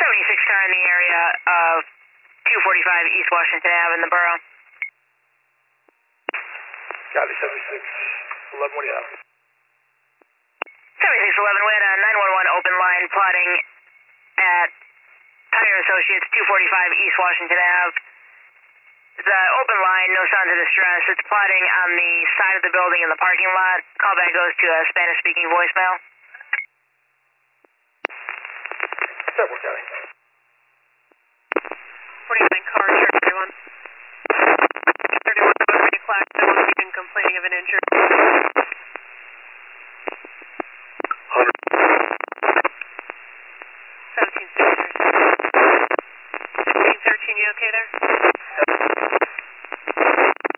76 car in the area of 245 East Washington Ave in the borough. Copy, 76. 11, what do you have? 7611, we had a 911 open line plotting at Tire Associates, 245 East Washington Ave. The open line, no signs of distress. It's plotting on the side of the building in the parking lot. Callback goes to a Spanish-speaking voicemail. Several County. 49 car, sure, 31. 31, was reclassed, complaining of an injury.